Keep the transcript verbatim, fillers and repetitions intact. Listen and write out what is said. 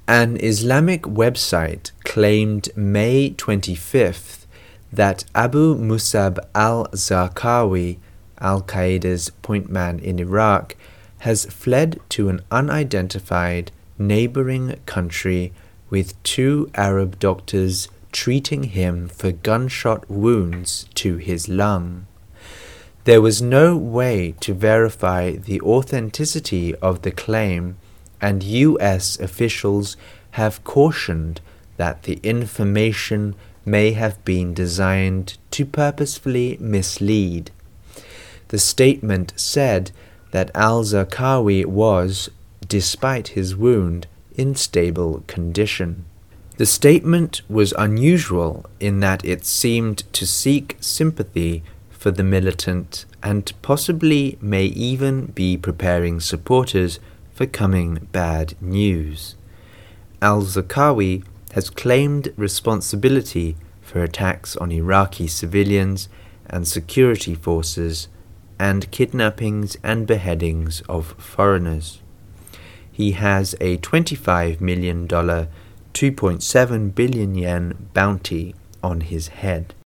An Islamic website claimed May twenty-fifth that Abu Musab al-Zarqawi, Al-Qaeda's point man in Iraq, has fled to an unidentified neighboring country with two Arab doctors treating him for gunshot wounds to his lung. There was no way to verify the authenticity of the claim, and U S officials have cautioned that the information may have been designed to purposefully mislead. The statement said that al-Zarqawi was, despite his wound, in stable condition. The statement was unusual in that it seemed to seek sympathy for the militant and possibly may even be preparing supporters for coming bad news. Al-Zarqawi has claimed responsibility for attacks on Iraqi civilians and security forces and kidnappings and beheadings of foreigners. He has a twenty-five million dollars, two point seven billion yen bounty on his head.